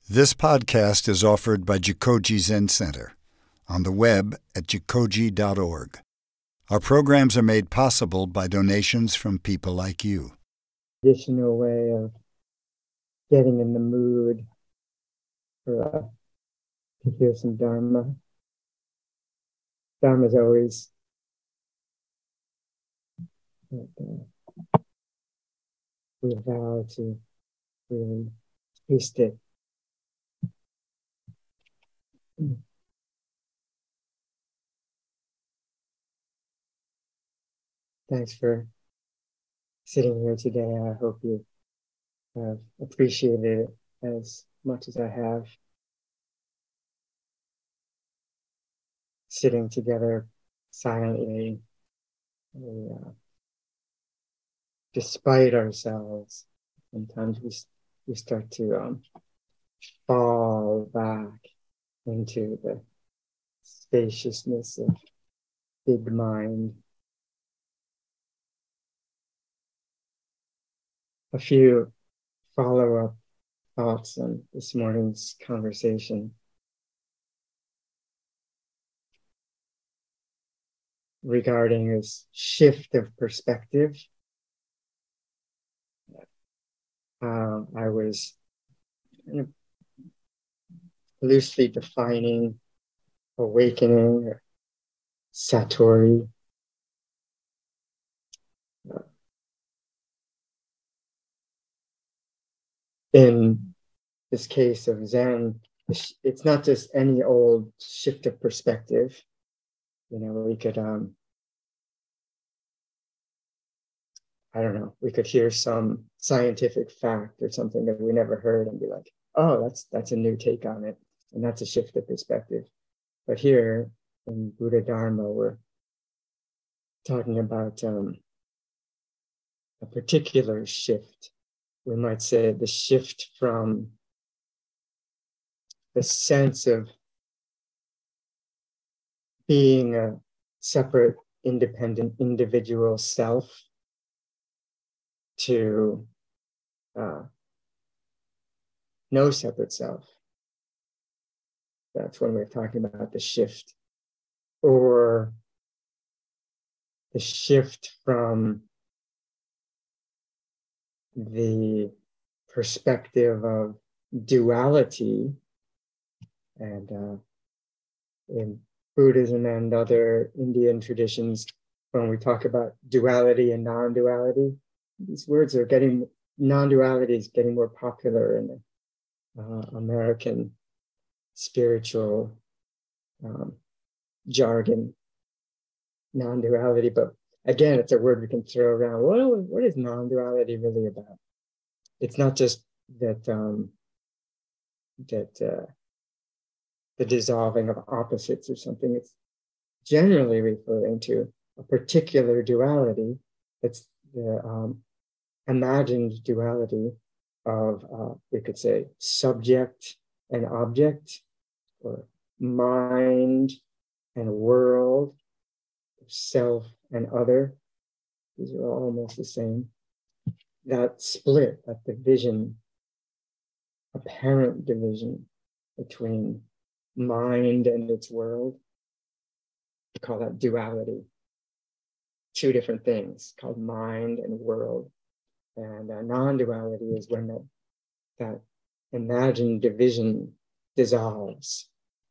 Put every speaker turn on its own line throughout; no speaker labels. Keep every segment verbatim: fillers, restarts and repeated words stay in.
This podcast is offered by Jikoji Zen Center on the web at jikoji dot org. Our programs are made possible by donations from people like you.
Traditional way of getting in the mood for uh, to hear some Dharma. Dharma is always uh, we vow to really taste it. Thanks for sitting here today. I hope you have appreciated it as much as I have. Sitting together silently, we, uh, despite ourselves, sometimes we we start to um, fall back into the spaciousness of big mind. A few follow-up thoughts on this morning's conversation. Regarding this shift of perspective. Uh, I was kind of loosely defining awakening or satori. Uh, in this case of Zen, it's not just any old shift of perspective. You know, we could, um, I don't know, we could hear some scientific fact or something that we never heard and be like, oh, that's that's a new take on it. And that's a shift of perspective. But here in Buddha Dharma, we're talking about um, a particular shift. We might say the shift from the sense of being a separate, independent, individual self to uh, no separate self. That's when we're talking about the shift. Or the shift from the perspective of duality, and uh, in Buddhism and other Indian traditions, when we talk about duality and non-duality, these words are getting, non-duality is getting more popular in the uh, American spiritual um, jargon, non-duality. But again, it's a word we can throw around. What, what is non-duality really about? It's not just that um, that uh, the dissolving of opposites or something. It's generally referring to a particular duality. It's the um, imagined duality of, uh, we could say, subject and object, or mind and world, self and other. These are all almost the same. That split, that division, apparent division between mind and its world, we call that duality. Two different things called mind and world. And uh, non-duality is when that, that imagined division dissolves.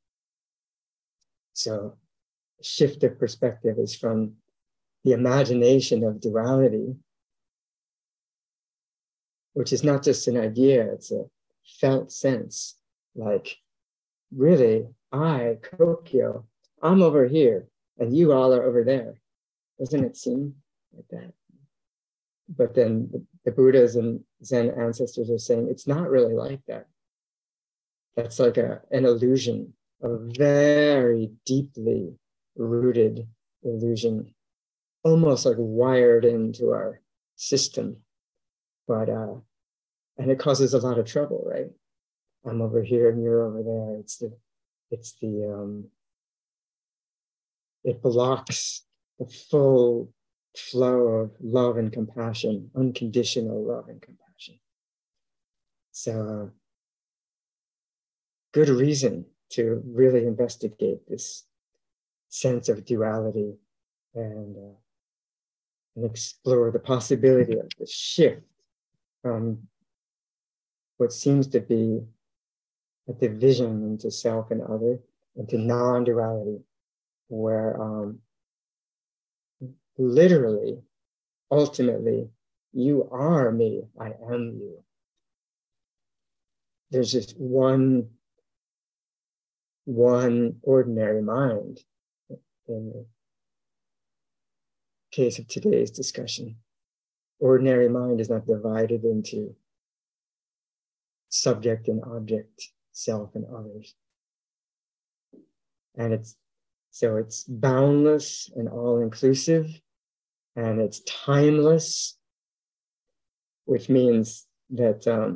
So shift of perspective is from the imagination of duality, which is not just an idea, it's a felt sense. Like, really, I, Kokyo, I'm over here, and you all are over there. Doesn't it seem like that? But then the, the Buddhas and Zen ancestors are saying it's not really like that. That's like a, an illusion, a very deeply rooted illusion, almost like wired into our system. But, uh, and it causes a lot of trouble, right? I'm over here and you're over there. It's the, it's the, um, it blocks the full flow of love and compassion, unconditional love and compassion. So, uh, good reason to really investigate this sense of duality and, uh, and explore the possibility of the shift from what seems to be a division into self and other, into non-duality, where um, literally, ultimately, you are me, I am you. There's just one, one ordinary mind in the case of today's discussion. Ordinary mind is not divided into subject and object, self and others. And it's, so it's boundless and all-inclusive, and it's timeless, which means that um,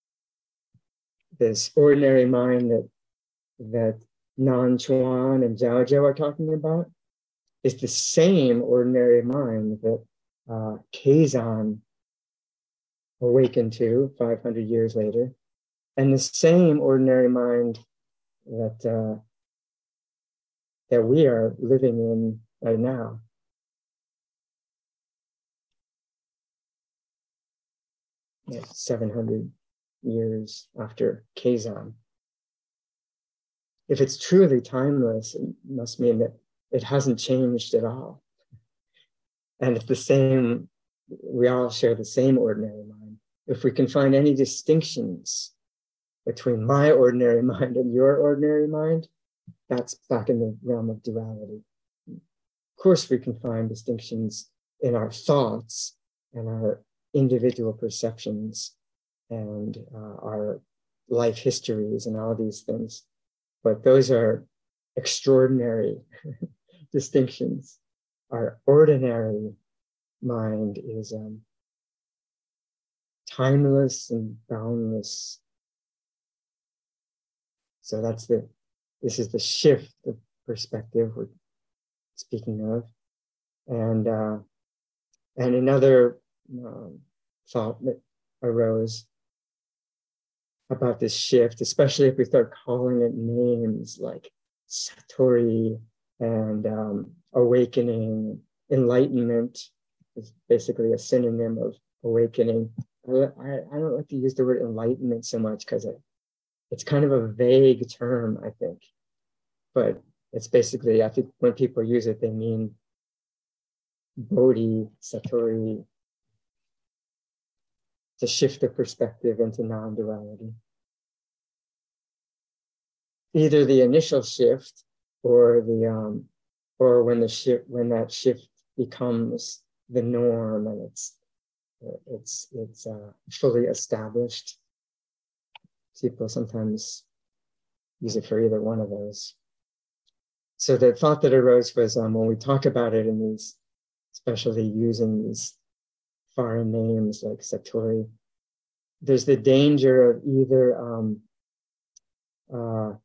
this ordinary mind that that Nan Chuan and Zhao Zhao are talking about is the same ordinary mind that uh, Kazan awakened to five hundred years later, and the same ordinary mind that uh, that we are living in right now. seven hundred years after Kazan. If it's truly timeless, it must mean that it hasn't changed at all. And it's the same, we all share the same ordinary mind. If we can find any distinctions between my ordinary mind and your ordinary mind, that's back in the realm of duality. Of course, we can find distinctions in our thoughts and our individual perceptions and uh, our life histories and all these things. But those are extraordinary distinctions. Our ordinary mind is um, timeless and boundless. So that's the, this is the shift of perspective we're speaking of. And, uh, and another um, thought that arose about this shift, especially if we start calling it names like Satori and um, awakening, enlightenment is basically a synonym of awakening. I, I, I don't like to use the word enlightenment so much because it, it's kind of a vague term, I think. But it's basically, I think when people use it, they mean Bodhi, Satori, to shift the perspective into non-duality. Either the initial shift or the um, or when the shift when that shift becomes the norm and it's it's it's uh, fully established. People sometimes use it for either one of those. So the thought that arose was um, when we talk about it in these, especially using these foreign names like Satori, there's the danger of either um, uh,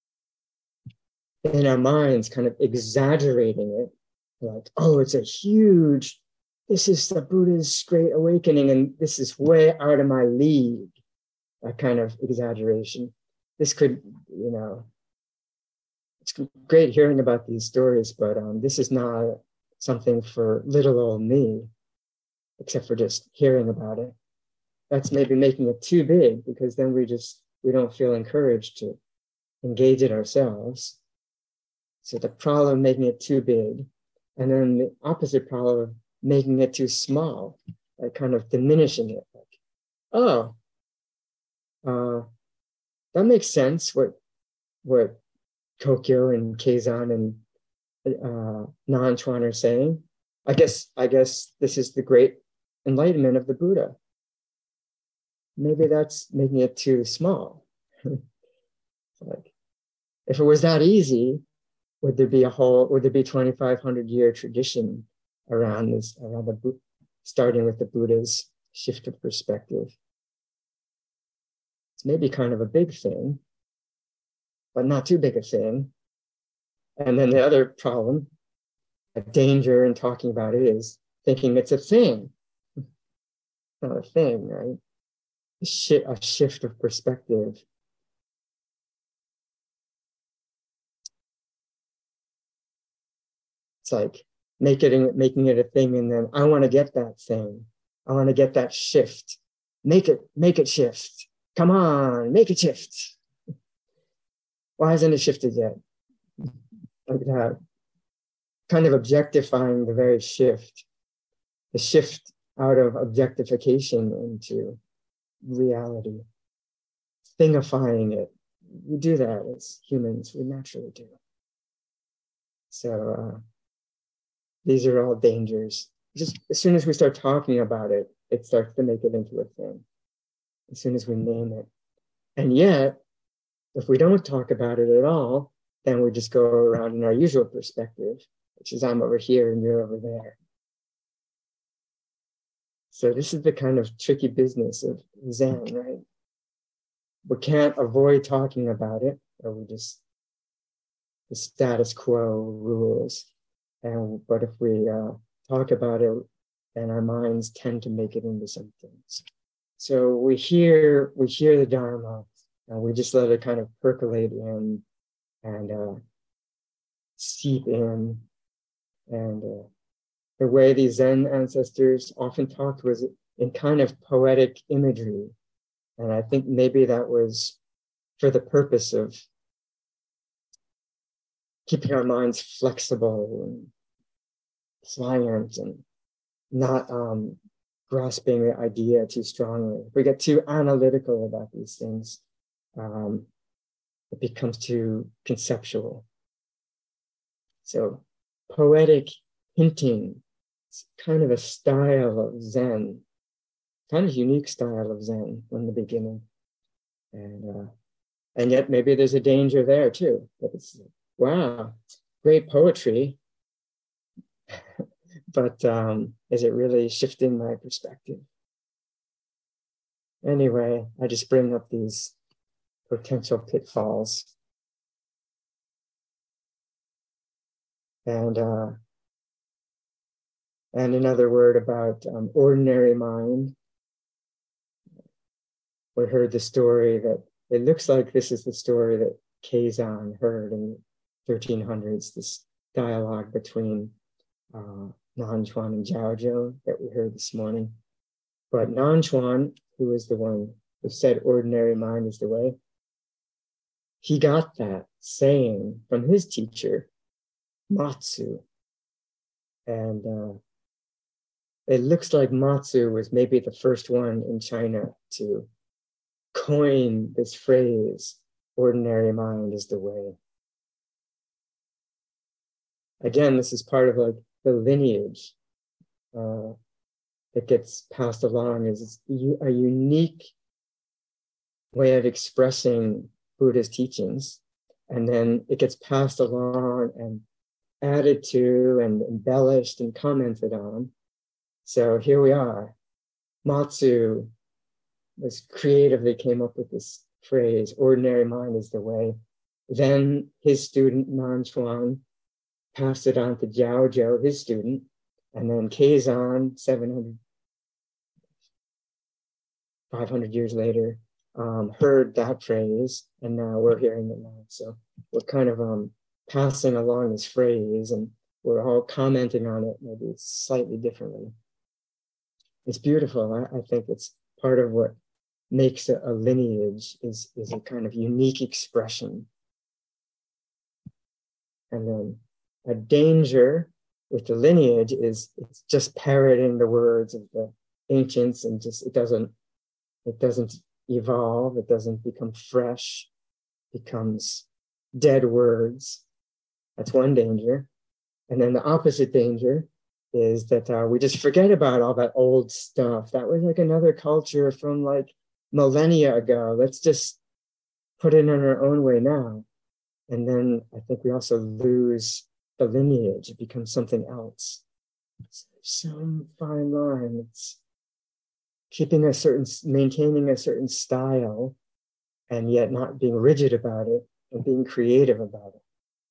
in our minds kind of exaggerating it, like, oh, it's a huge, this is the Buddha's great awakening and this is way out of my league, that kind of exaggeration. This could, you know, it's great hearing about these stories, but um, this is not something for little old me, except for just hearing about it. That's maybe making it too big, because then we just, we don't feel encouraged to engage it ourselves. So the problem of making it too big, and then the opposite problem of making it too small, like kind of diminishing it. Like, oh, uh, that makes sense, what, what Kokyo and Keizan and uh, Nan Chuan are saying. I guess, I guess this is the great enlightenment of the Buddha. Maybe that's making it too small. Like, if it was that easy, would there be a whole, would there be twenty-five hundred year tradition around this, around the, starting with the Buddha's shift of perspective? It's maybe kind of a big thing, but not too big a thing. And then the other problem, a danger in talking about it, is thinking it's a thing. Not a thing, right? A, shi- a shift of perspective It's like make it, making it a thing, and then I want to get that thing. I want to get that shift. Make it, make it shift. Come on, make it shift. Why hasn't it shifted yet? Like that, kind of objectifying the very shift, the shift out of objectification into reality, thingifying it. We do that as humans, we naturally do. So uh, these are all dangers. Just as soon as we start talking about it, it starts to make it into a thing. As soon as we name it. And yet, if we don't talk about it at all, then we just go around in our usual perspective, which is I'm over here and you're over there. So this is the kind of tricky business of Zen, right? We can't avoid talking about it, or we just, the status quo rules. And but if we uh, talk about it, then our minds tend to make it into something. So we hear, we hear the Dharma, and we just let it kind of percolate in and uh, seep in. And uh, the way these Zen ancestors often talked was in kind of poetic imagery. And I think maybe that was for the purpose of keeping our minds flexible and pliant and not um, grasping the idea too strongly. If we get too analytical about these things, um, it becomes too conceptual. So poetic hinting is kind of a style of Zen, kind of unique style of Zen from the beginning. And, uh, and yet maybe there's a danger there too. But it's, wow, great poetry. But um, is it really shifting my perspective? Anyway, I just bring up these potential pitfalls. And uh, and another word about um, ordinary mind. We heard the story that it looks like this is the story that Keizan heard in the thirteen hundreds, this dialogue between uh, Nanchuan and Jiaozhou that we heard this morning. But Nanchuan, who is the one who said ordinary mind is the way, he got that saying from his teacher, Matsu. And uh, it looks like Matsu was maybe the first one in China to coin this phrase, ordinary mind is the way. Again, this is part of like the lineage uh, that gets passed along, is a unique way of expressing Buddha's teachings. And then it gets passed along and added to and embellished and commented on. So here we are. Matsu was creatively came up with this phrase, ordinary mind is the way. Then his student, Nanchuan, passed it on to Jiaozhou, his student, and then Keizan, seven hundred, five hundred years later, um, heard that phrase, and now we're hearing it now. So we're kind of um, passing along this phrase, and we're all commenting on it, maybe slightly differently. It's beautiful. I, I think it's part of what makes a, a lineage is, is a kind of unique expression. And then a danger with the lineage is it's just parroting the words of the ancients, and just it doesn't it doesn't evolve, it doesn't become fresh, it becomes dead words. That's one danger. And then the opposite danger is that uh, we just forget about all that old stuff. That was like another culture from like millennia ago. Let's just put it in our own way now. And then I think we also lose the lineage. It becomes something else. It's some fine line. It's keeping a certain, maintaining a certain style, and yet not being rigid about it and being creative about it.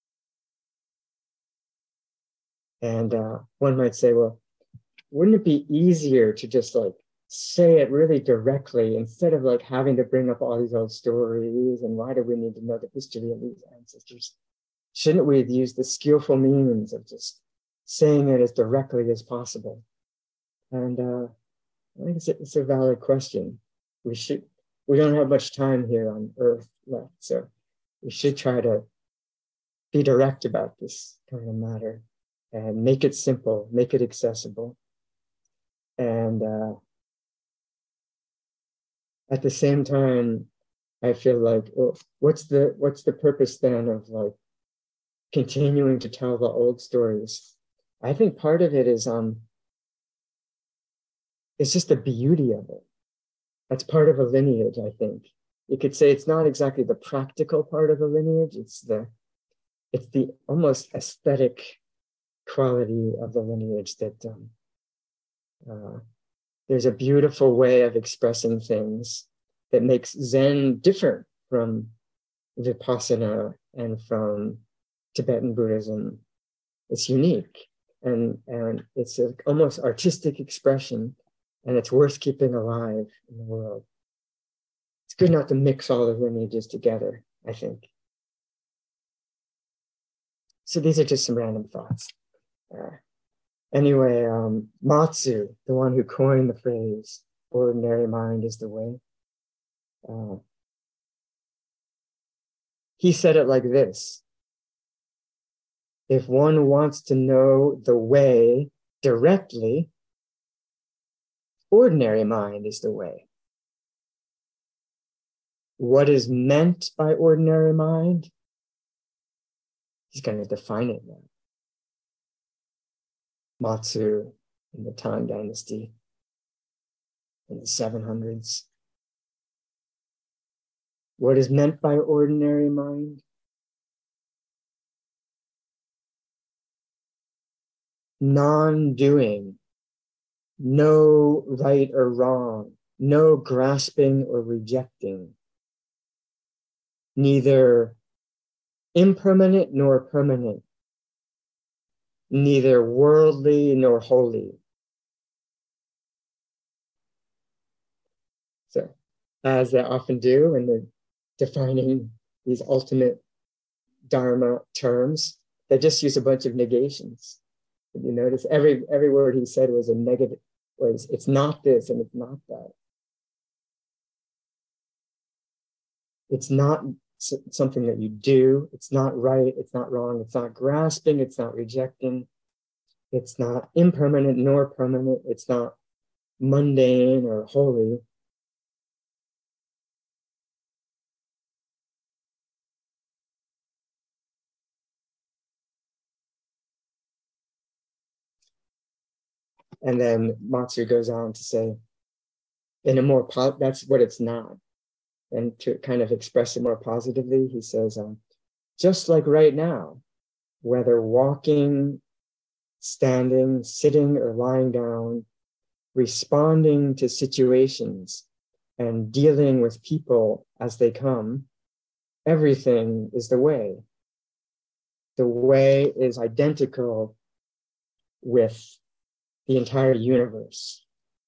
And uh, one might say, well, wouldn't it be easier to just like say it really directly instead of like having to bring up all these old stories and why do we need to know the history of these ancestors? Shouldn't we use the skillful means of just saying it as directly as possible. And uh, I think it's a, it's a valid question. We should, we don't have much time here on Earth left, so we should try to be direct about this kind of matter and make it simple, make it accessible. And uh, at the same time, I feel like, well, what's the what's the purpose then of like continuing to tell the old stories? I think part of it is um, it's just the beauty of it. That's part of a lineage, I think. You could say it's not exactly the practical part of a lineage, it's the it's the almost aesthetic quality of the lineage that um, uh, there's a beautiful way of expressing things that makes Zen different from Vipassana and from Tibetan Buddhism. It's unique, and, and it's an almost artistic expression, and it's worth keeping alive in the world. It's good not to mix all the lineages together, I think. So these are just some random thoughts. Uh, anyway, um, Matsu, the one who coined the phrase, ordinary mind is the way. Uh, he said it like this: if one wants to know the way directly, ordinary mind is the way. What is meant by ordinary mind? He's going to define it now. Matsu in the Tang Dynasty in the seven hundreds. What is meant by ordinary mind? Non-doing, no right or wrong, no grasping or rejecting, neither impermanent nor permanent, neither worldly nor holy. So, as they often do when they're defining these ultimate Dharma terms, they just use a bunch of negations. Did you notice every every word he said was a negative, was it's not this and it's not that. It's not something that you do. It's not right. It's not wrong. It's not grasping. It's not rejecting. It's not impermanent nor permanent. It's not mundane or holy. And then Matsu goes on to say, in a more, po- that's what it's not. And to kind of express it more positively, he says, um, just like right now, whether walking, standing, sitting, or lying down, responding to situations and dealing with people as they come, everything is the way. The way is identical with the entire universe.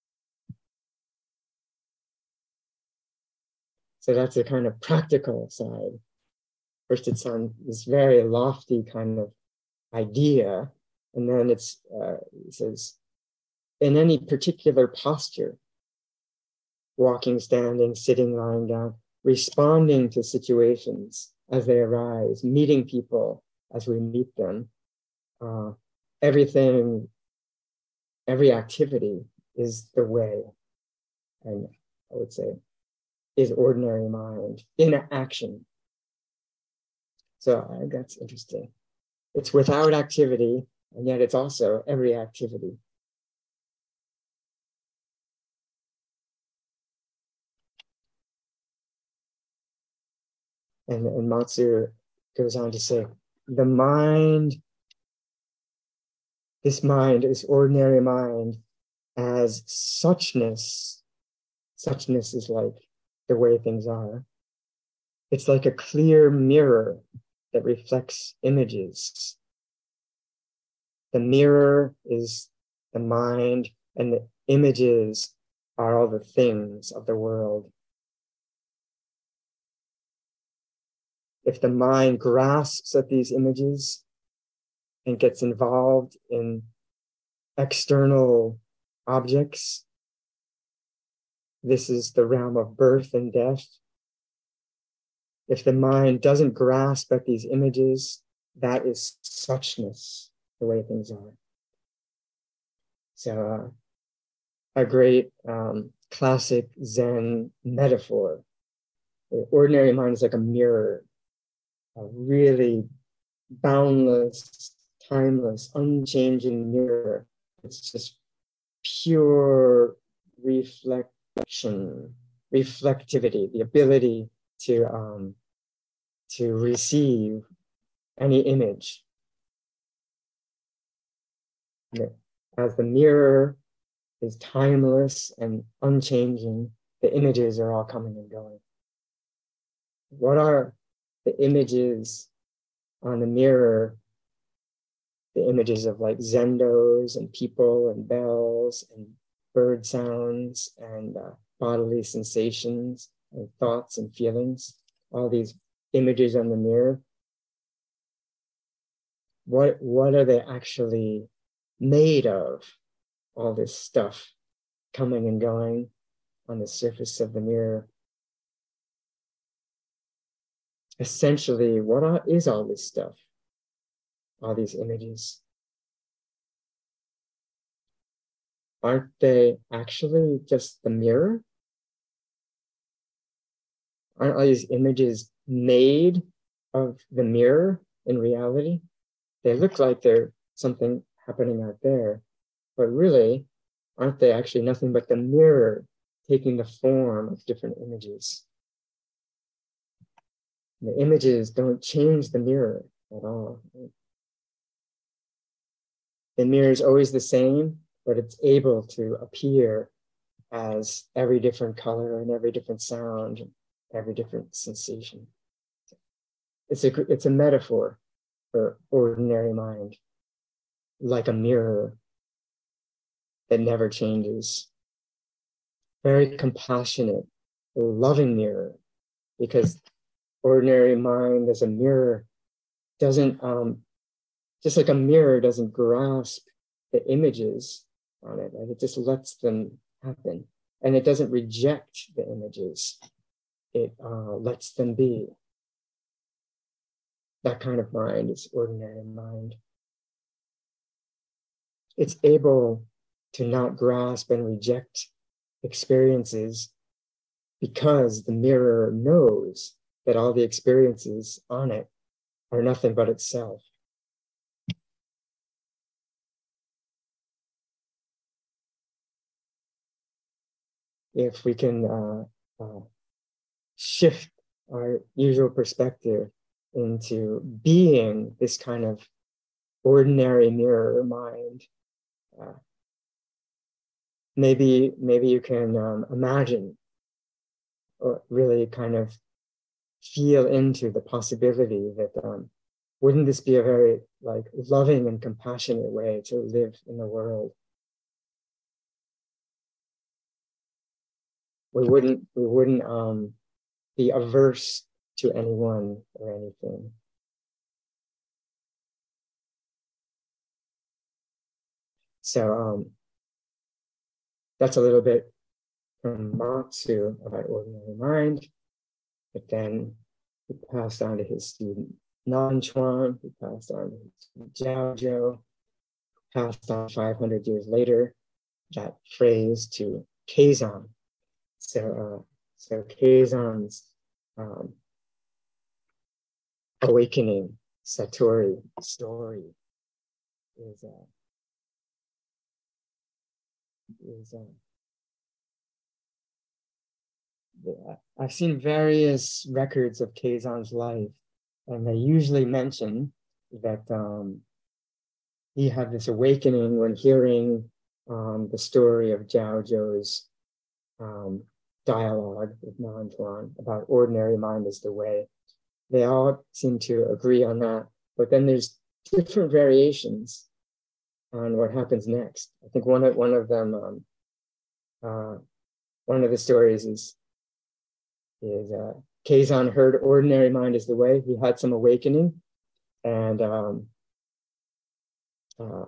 So that's a kind of practical side. First, it's on this very lofty kind of idea, and then it's, uh, it says, in any particular posture, walking, standing, sitting, lying down, responding to situations as they arise, meeting people as we meet them, uh, everything, every activity is the way, and I would say, is ordinary mind in action. So I think that's interesting. It's without activity, and yet it's also every activity. And, and Matsu goes on to say, the mind, this mind, this ordinary mind, as suchness, suchness is like the way things are. It's like a clear mirror that reflects images. The mirror is the mind, and the images are all the things of the world. If the mind grasps at these images and gets involved in external objects, this is the realm of birth and death. If the mind doesn't grasp at these images, that is suchness, the way things are. So uh, a great um, classic Zen metaphor. The ordinary mind is like a mirror, a really boundless, timeless, unchanging mirror. It's just pure reflection, reflectivity, the ability to um, to receive any image. As the mirror is timeless and unchanging, the images are all coming and going. What are the images on the mirror? The images of like zendos and people and bells and bird sounds and uh, bodily sensations and thoughts and feelings, all these images on the mirror. What, what are they actually made of? All this stuff coming and going on the surface of the mirror. Essentially, what are, is all this stuff? All these images? Aren't they actually just the mirror? Aren't all these images made of the mirror in reality? They look like they're something happening out there, but really, aren't they actually nothing but the mirror taking the form of different images? The images don't change the mirror at all. The mirror is always the same, but it's able to appear as every different color and every different sound, and every different sensation. It's a, it's a metaphor for ordinary mind, like a mirror that never changes. Very compassionate, loving mirror, because ordinary mind as a mirror doesn't, um, just like a mirror doesn't grasp the images on it, right? It just lets them happen. And it doesn't reject the images. It uh, lets them be. That kind of mind is ordinary mind. It's able to not grasp and reject experiences because the mirror knows that all the experiences on it are nothing but itself. If we can uh, uh, shift our usual perspective into being this kind of ordinary mirror mind, uh, maybe maybe you can um, imagine or really kind of feel into the possibility that um, wouldn't this be a very like loving and compassionate way to live in the world? We wouldn't we wouldn't um, be averse to anyone or anything. So um, that's a little bit from Matsu about ordinary mind. But then he passed on to his student Nanchuan, he passed on to his Jiaozhou, passed on five hundred years later that phrase to Keizan. So, uh, so Keizan's um, awakening Satori story is, uh, is uh, yeah, I've seen various records of Keizan's life, and they usually mention that um, he had this awakening when hearing um, the story of Jiaozhou's um, dialogue with Nanchuan about ordinary mind is the way. They all seem to agree on that, but then there's different variations on what happens next. I think one of one of them, um, uh, one of the stories is is uh, Keizan heard ordinary mind is the way. He had some awakening, and um, uh,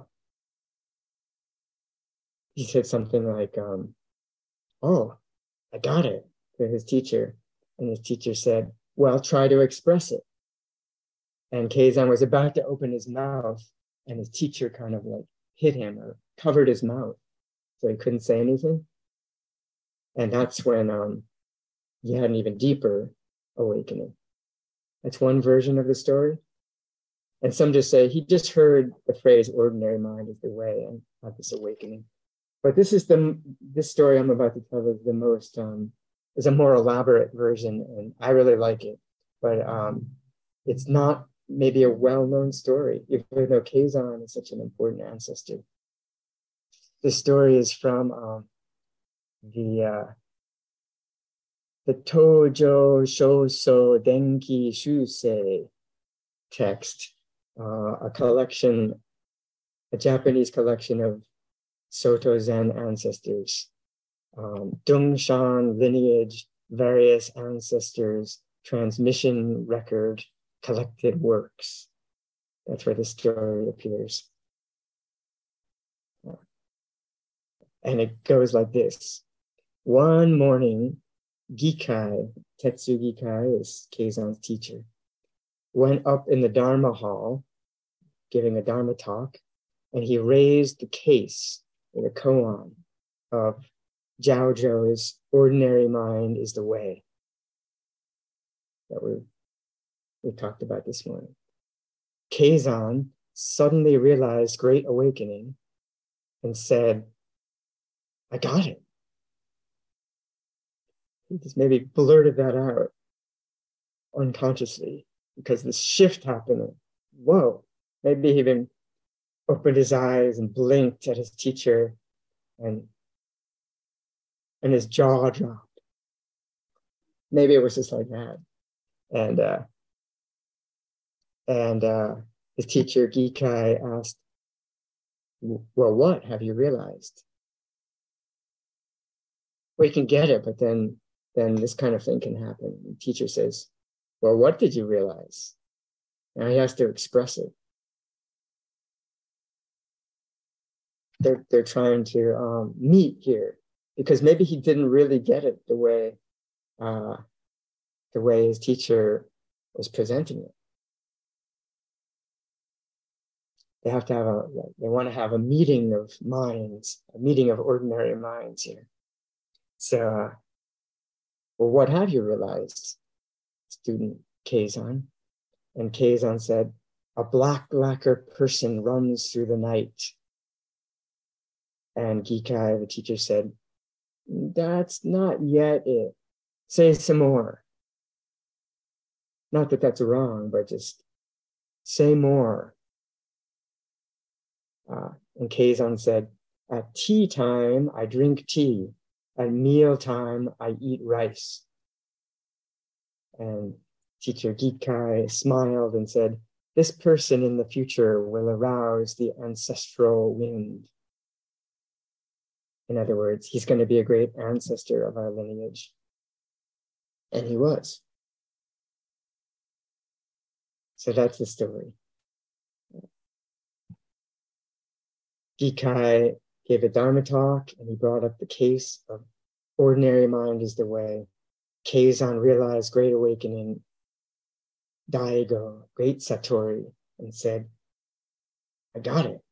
he said something like, um, oh, I got it, to his teacher. And his teacher said, well, try to express it. And Keizan was about to open his mouth, and his teacher kind of like hit him or covered his mouth, so he couldn't say anything. And that's when um, he had an even deeper awakening. That's one version of the story. And some just say he just heard the phrase ordinary mind is the way and had this awakening. But this is the this story I'm about to tell is the most um, is a more elaborate version, and I really like it. But um, it's not maybe a well-known story, even though Keizan is such an important ancestor. This story is from um, the uh, the Tojo Shoso Denki Shusei text, uh, a collection, a Japanese collection of Soto Zen ancestors, um, Dongshan lineage, various ancestors, transmission record, collected works. That's where the story appears. And it goes like this. One morning, Gikai, Tetsu Gikai is Keizan's teacher, went up in the Dharma hall, giving a Dharma talk, and he raised the case or the koan of Zhao Zhou's ordinary mind is the way that we we talked about this morning. Keizan suddenly realized great awakening and said, I got it. He just maybe blurted that out unconsciously because this shift happened. Whoa, maybe he even opened his eyes and blinked at his teacher, and, and his jaw dropped. Maybe it was just like that. And uh, and uh, his teacher, Gikai, asked, well, what have you realized? We can get it, but then, then this kind of thing can happen. The teacher says, well, what did you realize? Now he has to express it. They're, they're trying to um, meet here because maybe he didn't really get it the way, uh, the way his teacher was presenting it. They have to have a, they want to have a meeting of minds, a meeting of ordinary minds here. So, uh, well, what have you realized, student Keizan? And Keizan said, a black lacquer person runs through the night. And Gikai, the teacher, said, that's not yet it. Say some more. Not that that's wrong, but just say more. Uh, and Keizan said, at tea time, I drink tea. At meal time, I eat rice. And teacher Gikai smiled and said, this person in the future will arouse the ancestral wind. In other words, he's going to be a great ancestor of our lineage. And he was. So that's the story. Gikai gave a Dharma talk, and he brought up the case of ordinary mind is the way. Keizan realized great awakening, Daigo, great Satori, and said, I got it.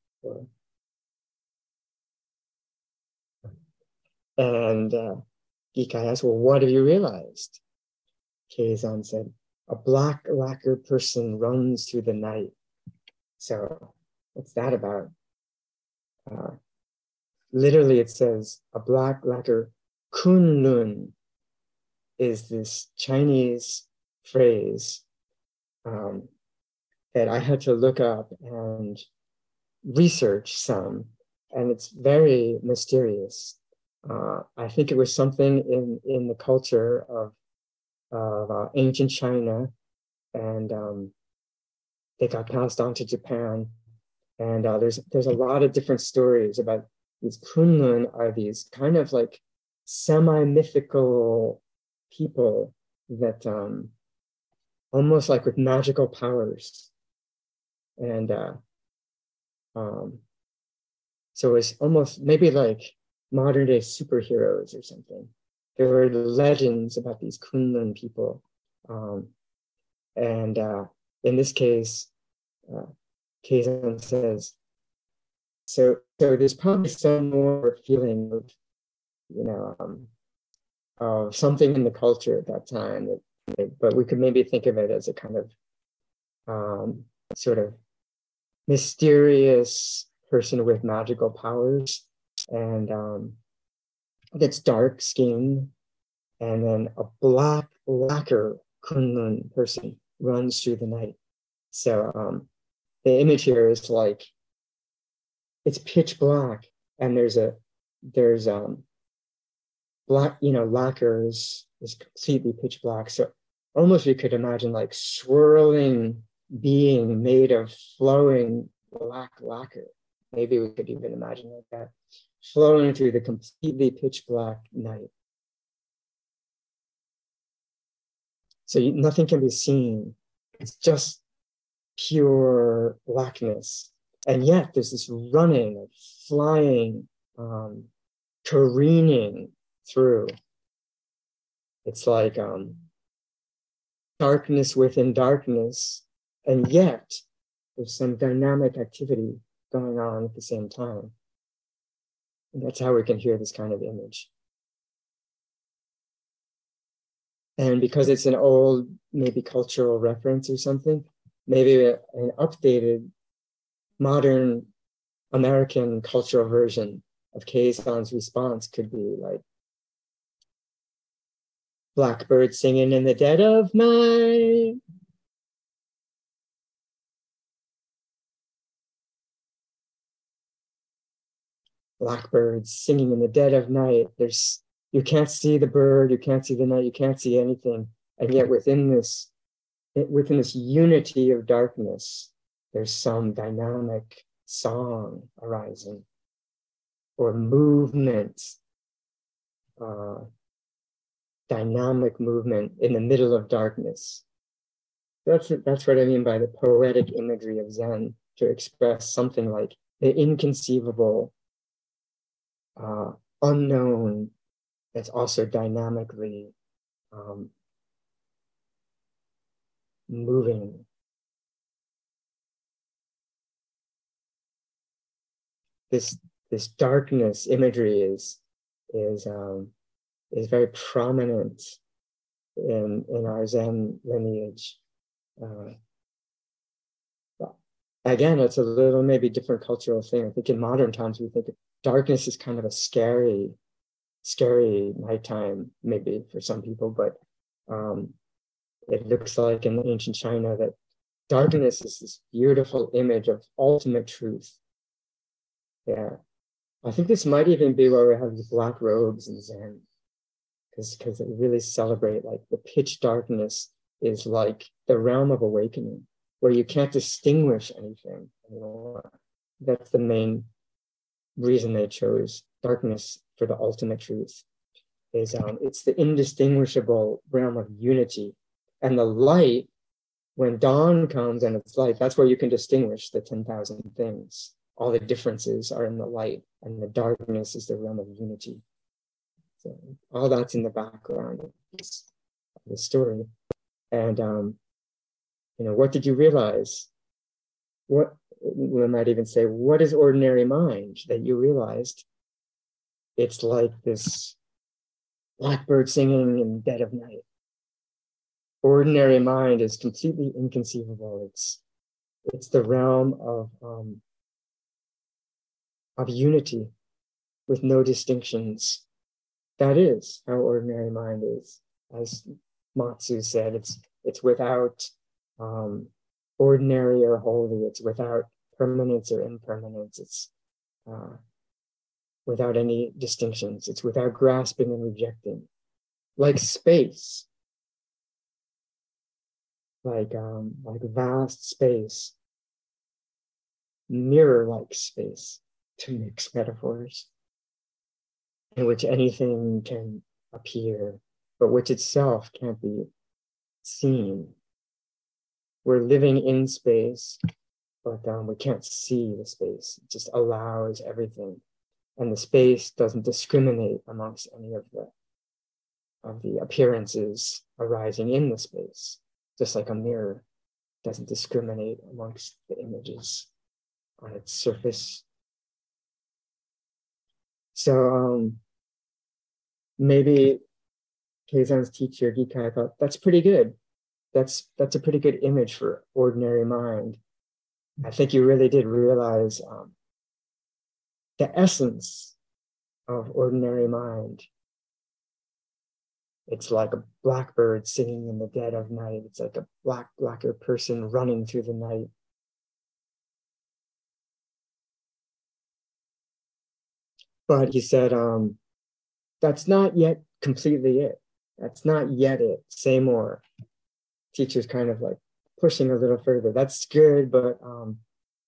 And uh, Gikai asked, well, what have you realized? Keizan said, a black lacquer person runs through the night. So what's that about? Uh, literally it says, a black lacquer kunlun is this Chinese phrase um, that I had to look up and research some, and it's very mysterious. Uh, I think it was something in, in the culture of, of uh, ancient China, and um, they got passed on to Japan. And uh, there's there's a lot of different stories about these kunlun are these kind of like semi-mythical people that um, almost like with magical powers. And uh, Um, so it's almost maybe like modern day superheroes or something. There were legends about these Kunlun people. Um, and uh, in this case, uh, Kazan says, so, so there's probably some more feeling of, you know, um, of something in the culture at that time, that, but we could maybe think of it as a kind of um, sort of mysterious person with magical powers, and um, that's dark skinned, and then a black lacquer Kunlun person runs through the night. So um, the image here is like, it's pitch black, and there's a there's um black, you know, lacquer is is completely pitch black. So almost you could imagine like swirling being made of flowing black lacquer. Maybe we could even imagine like that, flowing through the completely pitch black night. So you, nothing can be seen. It's just pure blackness. And yet there's this running, flying, um, careening through. It's like um, darkness within darkness, and yet there's some dynamic activity going on at the same time. And that's how we can hear this kind of image. And because it's an old, maybe cultural reference or something, maybe an updated, modern American cultural version of Kazan's response could be like, blackbird singing in the dead of night. Blackbirds singing in the dead of night. There's, you can't see the bird, you can't see the night, you can't see anything. And yet within this, within this unity of darkness, there's some dynamic song arising, or movement, uh, dynamic movement in the middle of darkness. That's, that's what I mean by the poetic imagery of Zen, to express something like the inconceivable, uh, unknown, that's also dynamically um, moving. This this darkness imagery is is um, is very prominent in in our Zen lineage. Uh, again, it's a little maybe different cultural thing. I think in modern times we think of darkness is kind of a scary, scary nighttime, maybe for some people, but um, it looks like in ancient China that darkness is this beautiful image of ultimate truth. Yeah, I think this might even be why we have the black robes in Zen, because because it really celebrate like the pitch darkness is like the realm of awakening, where you can't distinguish anything anymore. That's the main reason they chose darkness for the ultimate truth. Is um, it's the indistinguishable realm of unity, and the light, when dawn comes and it's light, that's where you can distinguish the ten thousand things. All the differences are in the light, and the darkness is the realm of unity. So all that's in the background of this, of this story. And um, you know, what did you realize? What we might even say, what is ordinary mind that you realized? It's like this blackbird singing in the dead of night. Ordinary mind is completely inconceivable. It's it's the realm of um, of unity with no distinctions. That is how ordinary mind is. As Matsu said, it's it's without um, ordinary or holy. It's without permanence or impermanence. It's uh, without any distinctions. It's without grasping and rejecting. Like space, like um, like vast space, mirror-like space, to mix metaphors, in which anything can appear, but which itself can't be seen. We're living in space, but um, we can't see the space. It just allows everything. And the space doesn't discriminate amongst any of the, of the appearances arising in the space, just like a mirror doesn't discriminate amongst the images on its surface. So um, maybe Keizan's teacher, Gikai, thought, that's pretty good. That's, that's a pretty good image for ordinary mind. I think you really did realize um, the essence of ordinary mind. It's like a blackbird singing in the dead of night. It's like a black, blacker person running through the night. But he said, um, that's not yet completely it. That's not yet it. Say more. Teacher's kind of like pushing a little further. That's good, but um,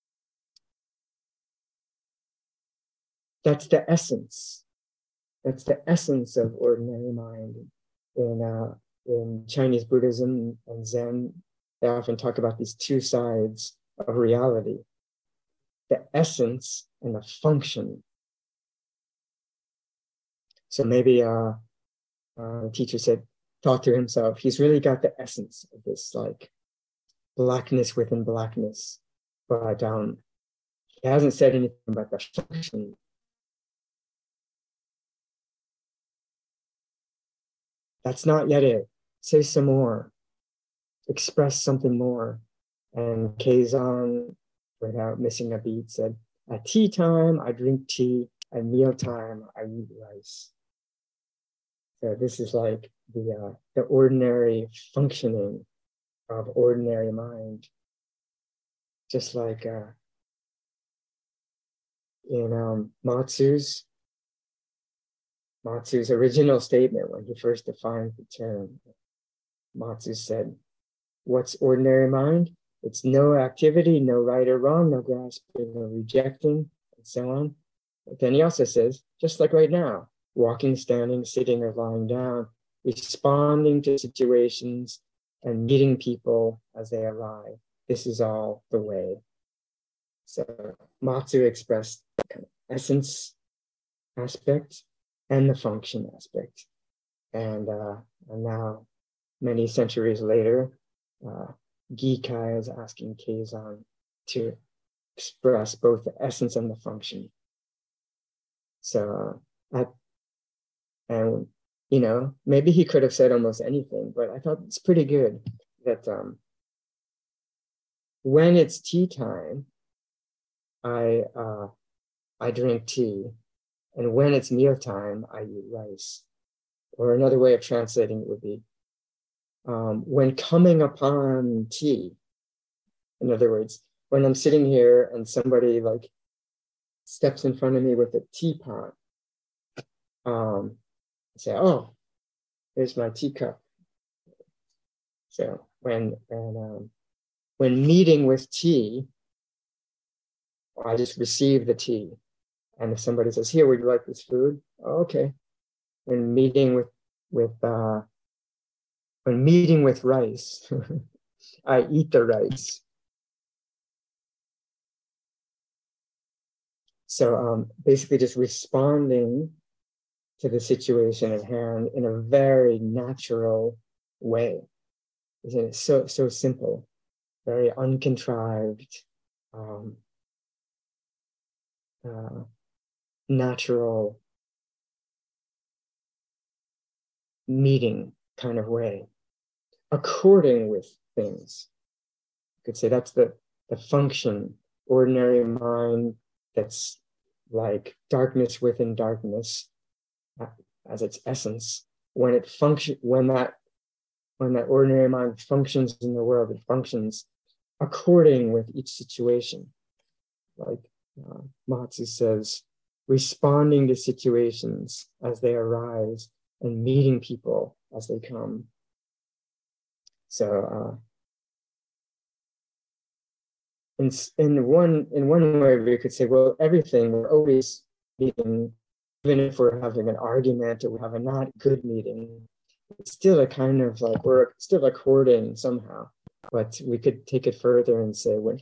that's the essence. That's the essence of ordinary mind. In uh, in Chinese Buddhism and Zen, they often talk about these two sides of reality: the essence and the function. So maybe uh, uh, the teacher said, thought to himself, he's really got the essence of this like blackness within blackness, but um, he hasn't said anything about the function. That's not yet it. Say some more. Express something more. And Keizan, without missing a beat, said, at tea time, I drink tea. At meal time, I eat rice. So this is like the, uh, the ordinary functioning of ordinary mind. Just like uh, in um, Matsu's Matsu's original statement when he first defined the term. Matsu said, what's ordinary mind? It's no activity, no right or wrong, no grasping, no rejecting, and so on. But then he also says, just like right now, walking, standing, sitting, or lying down, responding to situations and meeting people as they arrive. This is all the way. So Matsu expressed the kind of essence aspect and the function aspect. And, uh, and now, many centuries later, uh, Gikai is asking Keizan to express both the essence and the function. So, uh, at, and, you know, maybe he could have said almost anything, but I thought it's pretty good that um, when it's tea time, I, uh, I drink tea. And when it's mealtime, I eat rice. Or another way of translating it would be, um, when coming upon tea, in other words, when I'm sitting here and somebody like steps in front of me with a teapot, um, I say, oh, here's my teacup. So when, when, um, when meeting with tea, I just receive the tea. And if somebody says, here, would you like this food? Oh, okay. When meeting with, with uh, when meeting with rice, I eat the rice. So um, basically just responding to the situation at hand in a very natural way. Isn't it so, so simple, very uncontrived, um, uh, natural meeting kind of way, according with things. You could say that's the, the function, ordinary mind that's like darkness within darkness as its essence. When it function, when that, when that ordinary mind functions in the world, it functions according with each situation. Like uh, Matsu says, responding to situations as they arise and meeting people as they come. So uh, in, in, one, in one way we could say, well, everything, we're always meeting, even if we're having an argument or we have a not good meeting, it's still a kind of like, we're still according somehow. But we could take it further and say, when,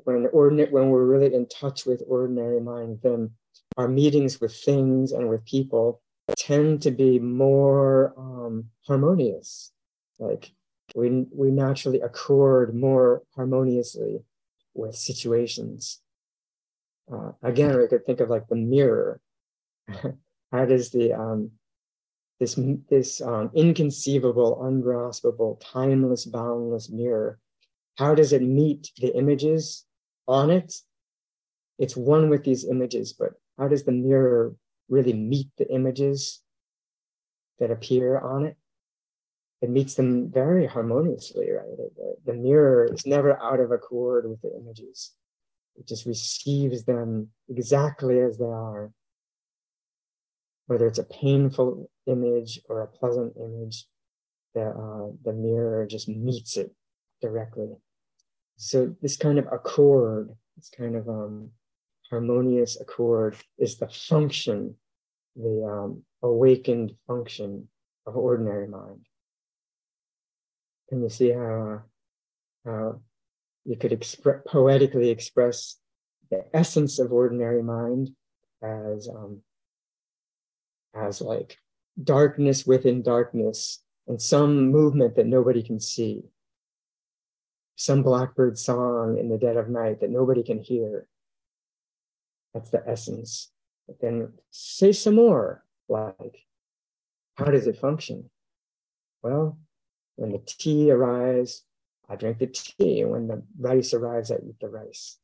when ordinary, when we're really in touch with ordinary mind, then our meetings with things and with people tend to be more um, harmonious. Like we we naturally accord more harmoniously with situations. Uh, again, we could think of like the mirror. How does the um, this this um, inconceivable, ungraspable, timeless, boundless mirror, how does it meet the images on it? It's one with these images, but how does the mirror really meet the images that appear on it? It meets them very harmoniously, right? The, the mirror is never out of accord with the images. It just receives them exactly as they are. Whether it's a painful image or a pleasant image, the, uh, the mirror just meets it directly. So this kind of accord, this kind of um, harmonious accord is the function, the um, awakened function of ordinary mind. Can you see how, uh, how you could expre- poetically express the essence of ordinary mind as, um, as like darkness within darkness and some movement that nobody can see, some blackbird song in the dead of night that nobody can hear. That's the essence. But then say some more, like, how does it function? Well, when the tea arrives, I drink the tea. And when the rice arrives, I eat the rice.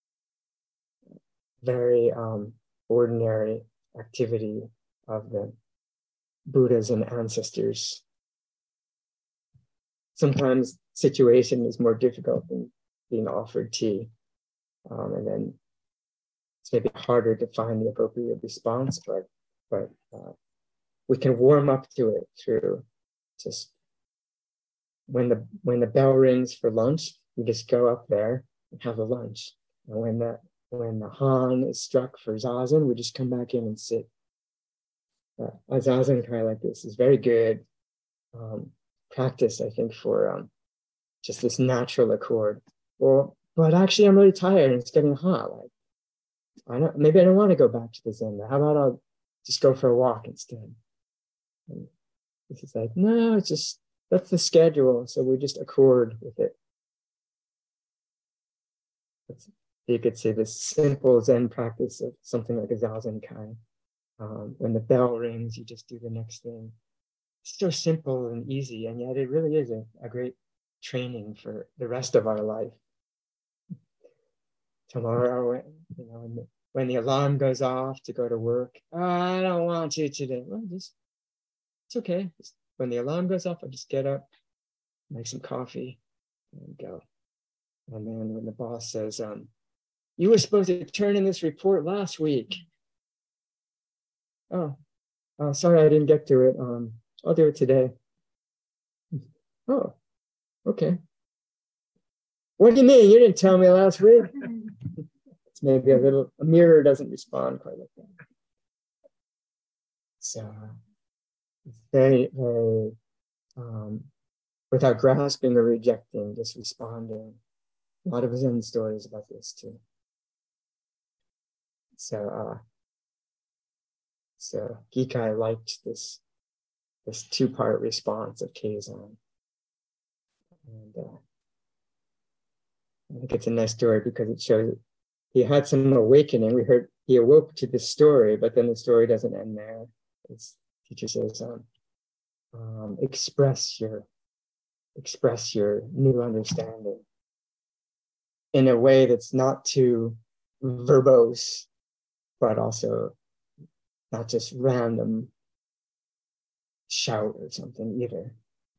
Very um, ordinary activity of the Buddhas and ancestors. Sometimes situation is more difficult than being offered tea. Um, and then it's maybe harder to find the appropriate response, but, but uh, we can warm up to it through just when the when the bell rings for lunch, we just go up there and have a lunch. And when that when the han is struck for zazen, we just come back in and sit. Uh, a zazen kai like this is very good um, practice, I think, for um, just this natural accord. Well, but actually, I'm really tired and it's getting hot. Like, I don't, maybe I don't want to go back to the Zen. How about I'll just go for a walk instead? And this is like, no, it's just, that's the schedule. So we just accord with it. It's, you could say this simple Zen practice of something like a Zazen Kai. Um, when the bell rings, you just do the next thing. It's so simple and easy, and yet it really is a, a great training for the rest of our life. Tomorrow, you know, when the, when the alarm goes off to go to work, oh, I don't want to today. Well, just, it's okay. Just, when the alarm goes off, I just get up, make some coffee, and go. And then when the boss says, um, you were supposed to turn in this report last week. Oh, uh, sorry, I didn't get to it. Um, I'll do it today. Oh, okay. What do you mean? You didn't tell me last week. It's maybe a little, a mirror doesn't respond quite like that. So it's very, very, um, without grasping or rejecting, just responding. A lot of Zen stories about this too. So, uh, so Gikai liked this, this two-part response of Keizan. And uh, I think it's a nice story because it shows he had some awakening. We heard he awoke to this story, but then the story doesn't end there. It's, teacher says, um, um, express your, express your new understanding in a way that's not too verbose, but also not just random shout or something either.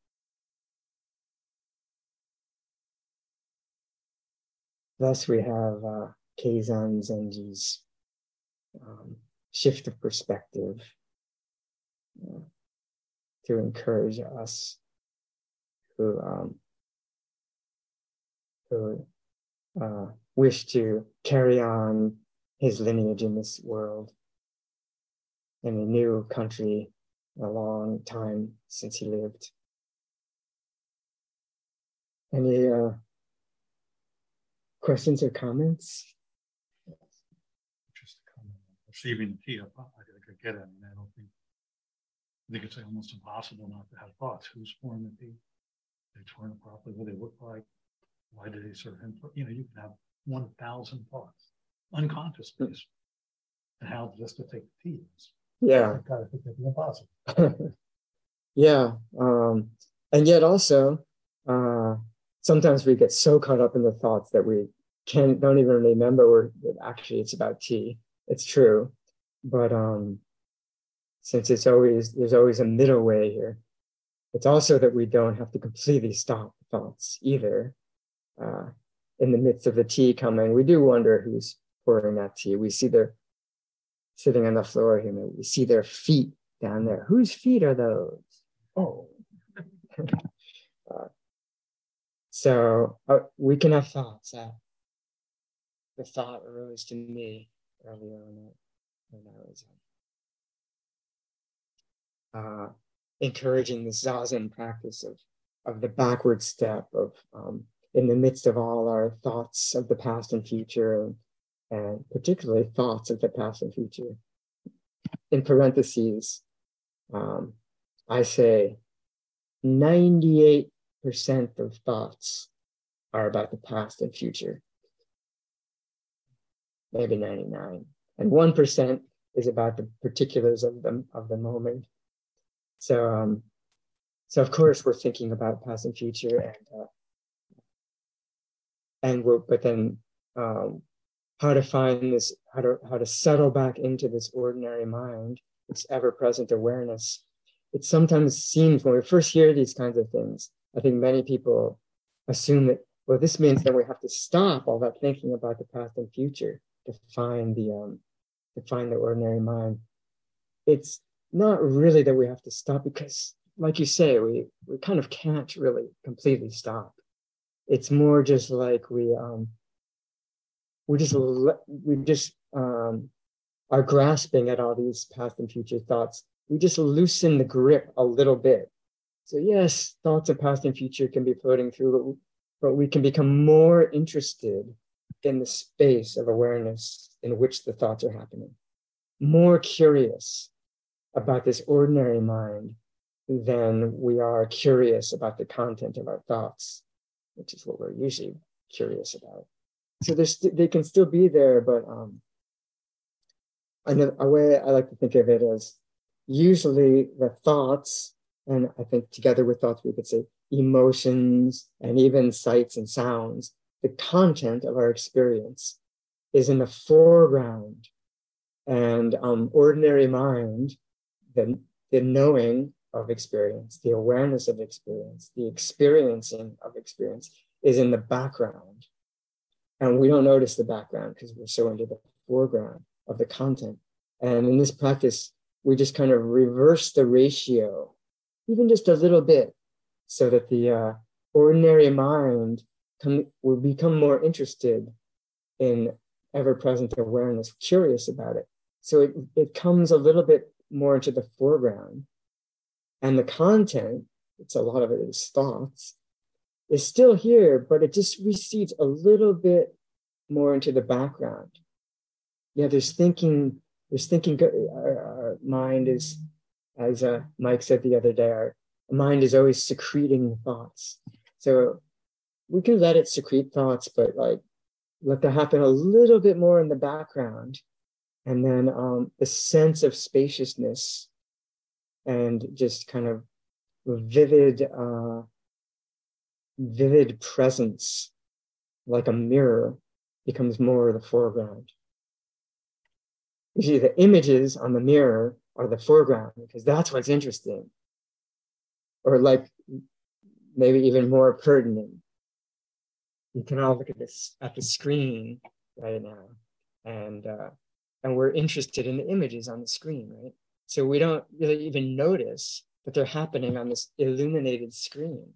Thus, we have uh, Keizan Zenji's um, shift of perspective uh, to encourage us who, um, who uh, wish to carry on his lineage in this world in a new country a long time since he lived. Any uh, questions or comments?
Just to comment on perceiving the tea, I, I get it. I mean, I don't think, I think it's almost impossible not to have thoughts. Who's pouring the tea? They turn it properly, what they look like, why do they serve input? You know, you can have one thousand thoughts, unconscious based, and how just to take the tea is.
Yeah.
I gotta think that'd be impossible.
Yeah. Um, and yet also, uh, sometimes we get so caught up in the thoughts that we can't, don't even remember where that actually it's about tea. It's true. But um, since it's always, there's always a middle way here, it's also that we don't have to completely stop thoughts either. Uh, in the midst of the tea coming, we do wonder who's pouring that tea. We see their sitting on the floor here, we see their feet down there. Whose feet are those? Oh. uh, so uh, we can have thoughts. Uh, the thought arose to me earlier on when I was uh, encouraging the Zazen practice of, of the backward step of um, in the midst of all our thoughts of the past and future, and, and particularly thoughts of the past and future. In parentheses, um, I say ninety-eight percent of thoughts are about the past and future. Maybe ninety-nine. And one percent is about the particulars of the, of the moment. So, um, so of course we're thinking about past and future, and uh, and we're, but then um, how to find this, how to how to settle back into this ordinary mind, this ever-present awareness. It sometimes seems when we first hear these kinds of things, I think many people assume that, well, this means that we have to stop all that thinking about the past and future to find the um, to find the ordinary mind. It's not really that we have to stop, because, like you say, we we kind of can't really completely stop. It's more just like we um, we just we just um, are grasping at all these past and future thoughts. We just loosen the grip a little bit. So yes, thoughts of past and future can be floating through, but, but we can become more interested in the space of awareness in which the thoughts are happening, more curious about this ordinary mind than we are curious about the content of our thoughts, which is what we're usually curious about. So there's st- they can still be there, but um, another, a way I like to think of it as usually the thoughts, and I think together with thoughts we could say emotions and even sights and sounds, the content of our experience is in the foreground, and um, ordinary mind, the, the knowing of experience, the awareness of experience, the experiencing of experience is in the background. And we don't notice the background because we're so into the foreground of the content. And in this practice, we just kind of reverse the ratio, even just a little bit, so that the uh, ordinary mind come, will become more interested in ever-present awareness, curious about it. So it, it comes a little bit more into the foreground. And the content, it's a lot of it is thoughts, is still here, but it just recedes a little bit more into the background. Yeah, there's thinking, there's thinking, our, our mind is, as uh, Mike said the other day, our mind is always secreting thoughts. So we can let it secrete thoughts, but like let that happen a little bit more in the background. And then um, the sense of spaciousness and just kind of vivid, uh, vivid presence, like a mirror, becomes more the foreground. You see, the images on the mirror are the foreground because that's what's interesting. Or like maybe even more pertinent. You can all look at this at the screen right now, and uh, and we're interested in the images on the screen, right? So we don't really even notice that they're happening on this illuminated screen.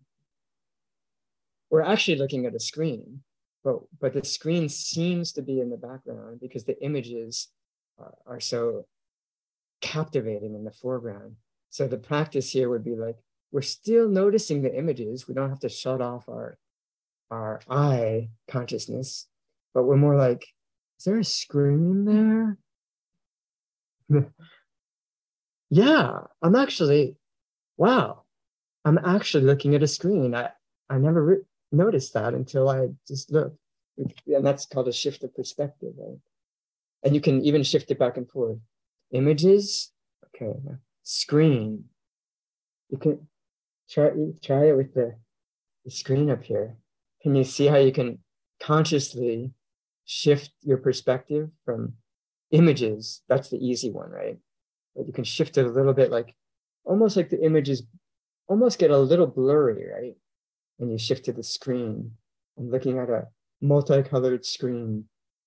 We're actually looking at a screen, but but the screen seems to be in the background because the images are, are so captivating in the foreground. So the practice here would be like, we're still noticing the images. We don't have to shut off our, our eye consciousness, but we're more like, is there a screen there? Yeah, I'm actually, wow, I'm actually looking at a screen. I, I never re- noticed that until I just looked. And that's called a shift of perspective, right? And you can even shift it back and forth. Images, okay, screen. You can try, try it with the, the screen up here. Can you see how you can consciously shift your perspective from images? That's the easy one, right? But you can shift it a little bit, like almost like the images almost get a little blurry, right? When you shift to the screen. I'm looking at a multicolored screen.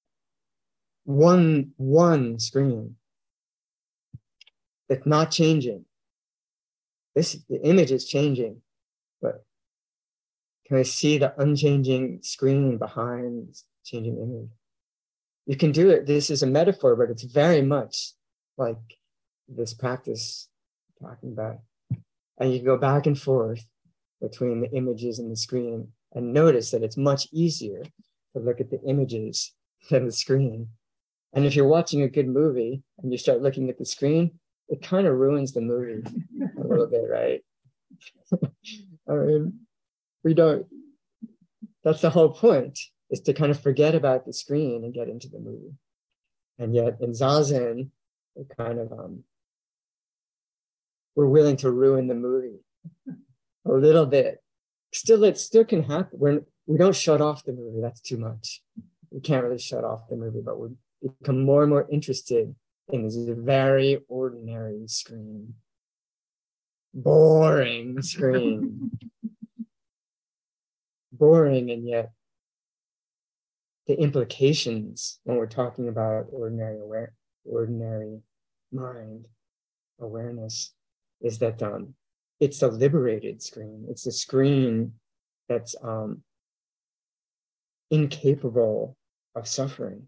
One, one screen that's not changing. This, the image is changing, but can I see the unchanging screen behind this changing image? You can do it. This is a metaphor, but it's very much like this practice I'm talking about. And you can go back and forth between the images and the screen and notice that it's much easier to look at the images than the screen. And if you're watching a good movie and you start looking at the screen, it kind of ruins the movie a little bit, right? I mean, we don't, that's the whole point, is to kind of forget about the screen and get into the movie. And yet in Zazen, we're kind of, um, we're willing to ruin the movie a little bit. Still, it still can happen. We're, we don't shut off the movie, that's too much. We can't really shut off the movie, but we become more and more interested in this very ordinary screen. Boring screen. Boring, and yet the implications when we're talking about ordinary aware, ordinary mind awareness is that um, it's a liberated screen. It's a screen that's um, incapable of suffering.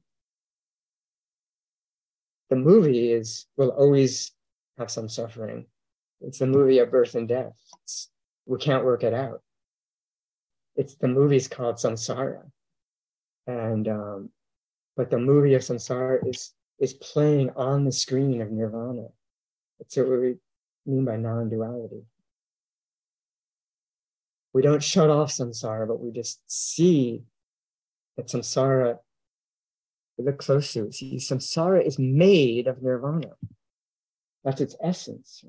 The movie is will always have some suffering. It's the movie of birth and death. It's, we can't work it out. It's the movie's called Samsara, and um, but the movie of Samsara is is playing on the screen of Nirvana. That's what we mean by non-duality. We don't shut off Samsara, but we just see that Samsara. We look closely. See, Samsara is made of Nirvana. That's its essence.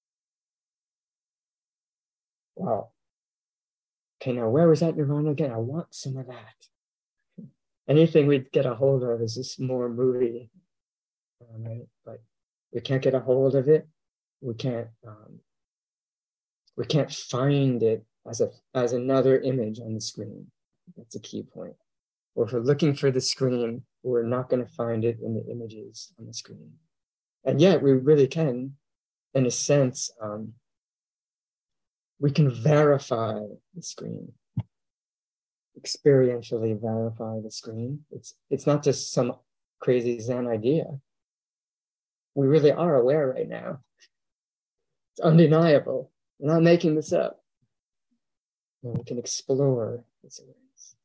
Wow. Okay, now where was that Nirvana again? I want some of that. Anything we get a hold of is this more movie, right? But we can't get a hold of it. We can't. Um, we can't find it as a as another image on the screen. That's a key point. Or if we're looking for the screen, we're not going to find it in the images on the screen. And yet, we really can, in a sense. Um, We can verify the screen, experientially verify the screen. It's, it's not just some crazy Zen idea. We really are aware right now. It's undeniable. We're not making this up. And we can explore this awareness.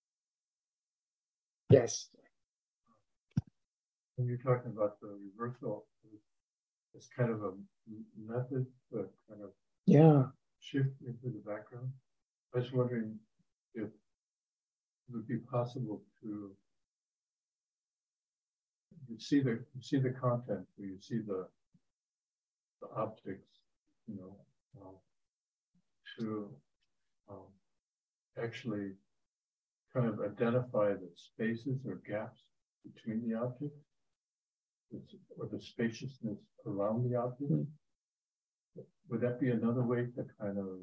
Yes.
When you're talking about the reversal, it's kind of a method, but kind of
Yeah.
shift into the background. I was wondering if it would be possible to you see the you see the content, or you see the the objects, you know, uh, to um, actually kind of identify the spaces or gaps between the objects, or the spaciousness around the object. Mm-hmm. Would that be another way to kind of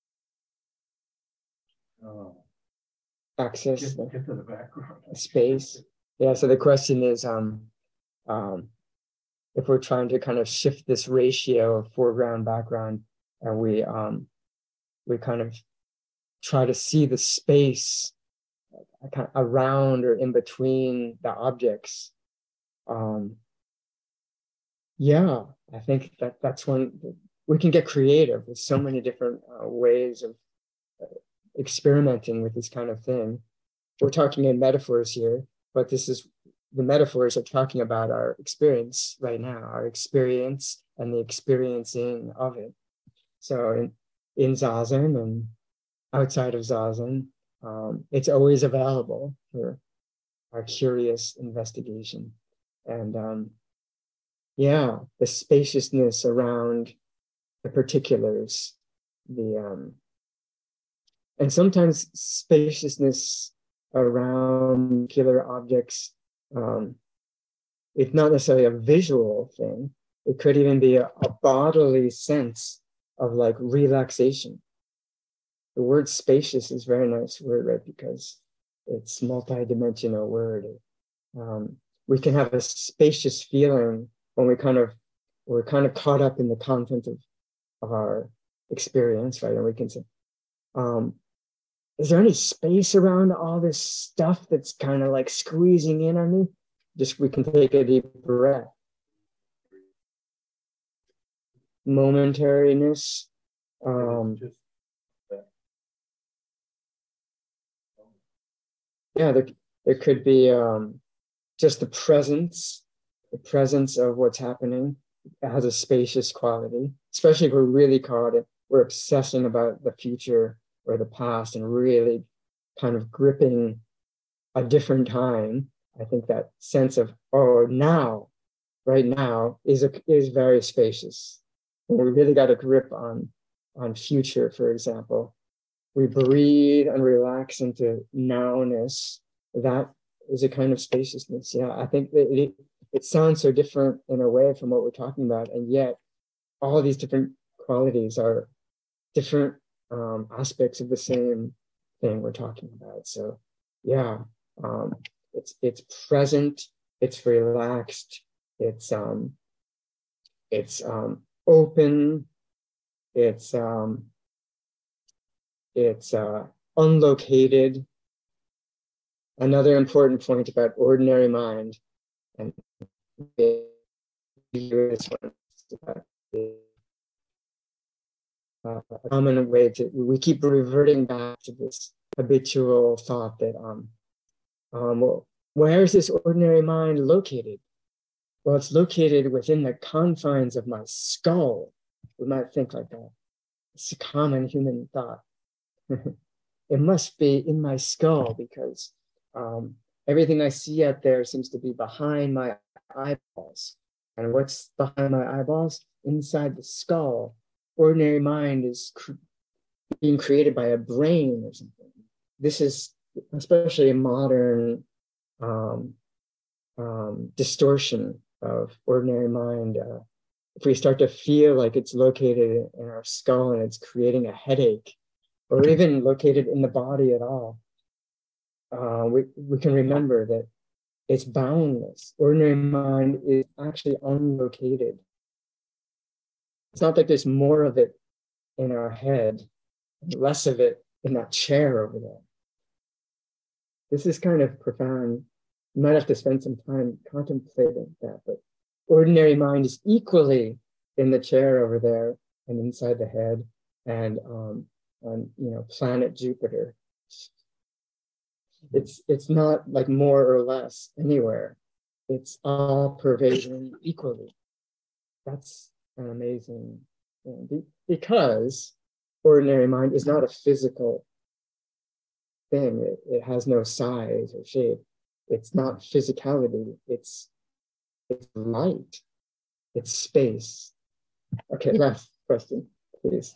uh,
access
get,
the,
get to the background
space? Yeah. So the question is, um, um, if we're trying to kind of shift this ratio of foreground background, and we um, we kind of try to see the space kind of around or in between the objects. Um, yeah, I think that that's when we can get creative with so many different uh, ways of uh, experimenting with this kind of thing. we're talking in metaphors here, but this is, the metaphors are talking about our experience right now, our experience and the experiencing of it. So in, in Zazen and outside of Zazen, um, it's always available for our curious investigation. And um, yeah, the spaciousness around the particulars, the um, and sometimes spaciousness around particular objects. Um, it's not necessarily a visual thing. It could even be a, a bodily sense of like relaxation. The word spacious is a very nice word, right? Because it's multi-dimensional word. Um, we can have a spacious feeling when we kind of, we're kind of caught up in the content of, of our experience, right? And we can say, um, is there any space around all this stuff that's kind of like squeezing in on me? Just, we can take a deep breath. Momentariness. Um, yeah, there, there could be um, just the presence, the presence of what's happening. It has a spacious quality, especially if we're really caught it. We're obsessing about the future or the past and really kind of gripping a different time. I think that sense of, oh, now, right now is a, is very spacious. When we really got a grip on, on future, for example, we breathe and relax into nowness. That is a kind of spaciousness. Yeah, I think that it, it sounds so different in a way from what we're talking about. And yet all these different qualities are different um, aspects of the same thing we're talking about. So yeah, um, it's it's present, it's relaxed, it's um, it's um, open, it's um, it's uh, unlocated. Another important point about ordinary mind, and this one, Uh, a common way to, we keep reverting back to this habitual thought that, um, um, well, where is this ordinary mind located? Well, it's located within the confines of my skull. We might think like that. It's a common human thought. It must be in my skull because um, everything I see out there seems to be behind my eyeballs. And what's behind my eyeballs? Inside the skull. Ordinary mind is cr being created by a brain or something. This is especially a modern um, um, distortion of ordinary mind. Uh, if we start to feel like it's located in our skull and it's creating a headache, or even located in the body at all, uh, we, we can remember that it's boundless. Ordinary mind is actually unlocated. It's not like there's more of it in our head, less of it in that chair over there. This is kind of profound. You might have to spend some time contemplating that, but ordinary mind is equally in the chair over there and inside the head and um, on, you know, planet Jupiter. It's, it's not like more or less anywhere. It's all pervading equally. That's an amazing thing, because ordinary mind is not a physical thing. It, it has no size or shape. It's not physicality. It's it's light. It's space. Okay, last question, please.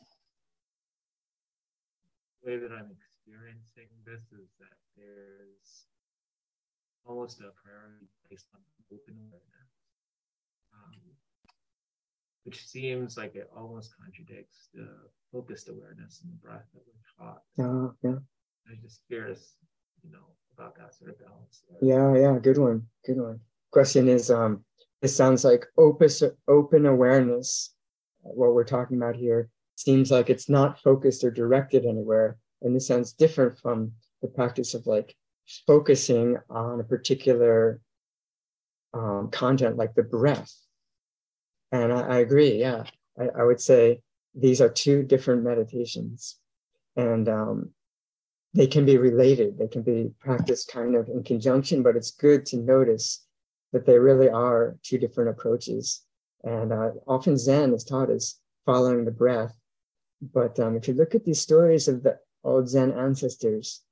The way that I'm experiencing this is that there's almost a priority placed on open awareness. Um, which seems like it almost contradicts the focused awareness and the breath that we're taught.
Uh, yeah.
I'm just curious, you know, about that sort of balance there.
Yeah, yeah, good one, good one. Question is, um, it sounds like open, open awareness, what we're talking about here, seems like it's not focused or directed anywhere. And this sounds different from the practice of like focusing on a particular um, content, like the breath. And I, I agree, yeah. I, I would say these are two different meditations. And um, they can be related. They can be practiced kind of in conjunction, but it's good to notice that they really are two different approaches. And uh, often Zen is taught as following the breath. But um, if you look at these stories of the old Zen ancestors,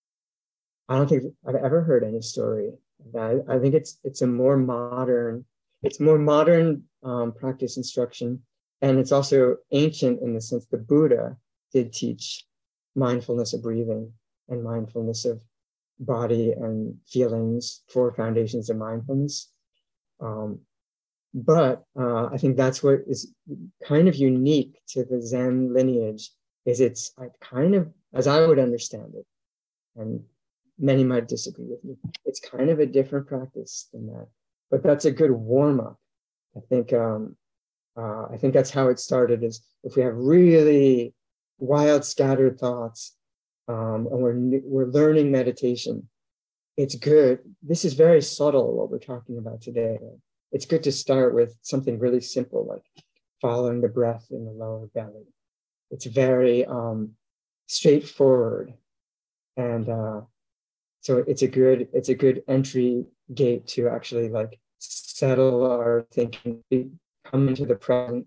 I don't think I've ever heard any story. I, I think it's it's a more modern, it's more modern um, practice instruction. And it's also ancient in the sense the Buddha did teach mindfulness of breathing and mindfulness of body and feelings, four foundations of mindfulness. Um, but uh, I think that's what is kind of unique to the Zen lineage, is it's kind of, as I would understand it, and many might disagree with me, it's kind of a different practice than that. But that's a good warm-up. I think um, uh, I think that's how it started, is if we have really wild, scattered thoughts, um, and we're, we're learning meditation, it's good. This is very subtle, what we're talking about today. It's good to start with something really simple, like following the breath in the lower belly. It's very um, straightforward. And uh, so it's a good, it's a good entry gate to actually like settle our thinking, come into the present,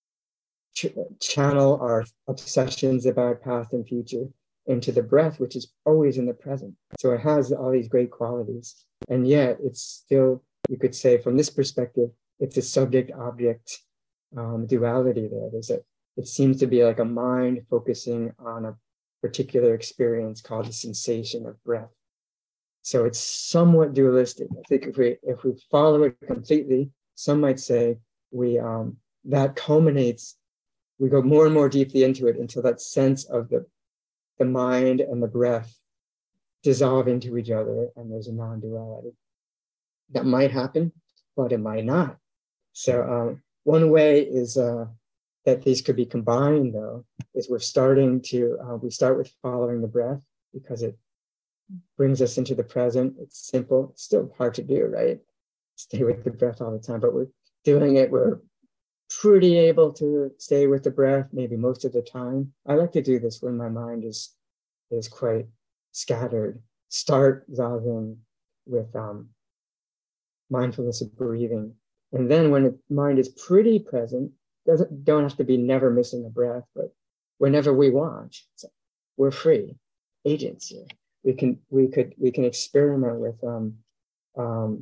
ch channel our obsessions about past and future into the breath, which is always in the present. So it has all these great qualities. And yet it's still, you could say from this perspective, it's a subject-object um, duality there. There's a, it seems to be like a mind focusing on a particular experience called the sensation of breath. So it's somewhat dualistic. I think if we, if we follow it completely, some might say we um, that culminates, we go more and more deeply into it until that sense of the, the mind and the breath dissolve into each other, and there's a non-duality. That might happen, but it might not. So um, one way is uh, that these could be combined, though, is we're starting to, uh, we start with following the breath because it brings us into the present. It's simple. It's still hard to do, right? Stay with the breath all the time, but we're doing it. We're pretty able to stay with the breath maybe most of the time. I like to do this when my mind is, is quite scattered. Start Zazen with um, mindfulness of breathing. And then when the mind is pretty present, doesn't don't have to be never missing a breath, but whenever we want, so we're free agents here. We can we could we can experiment with um um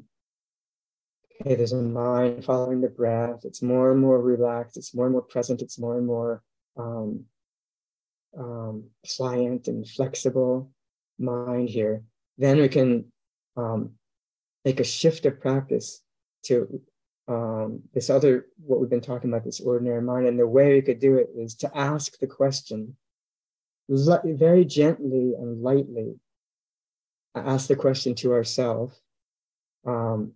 hey, there's a mind following the breath. It's more and more relaxed, it's more and more present, it's more and more um um pliant and flexible mind here. Then we can um make a shift of practice to um, this other, what we've been talking about, this ordinary mind. And the way we could do it is to ask the question very gently and lightly. Ask the question to ourselves, um,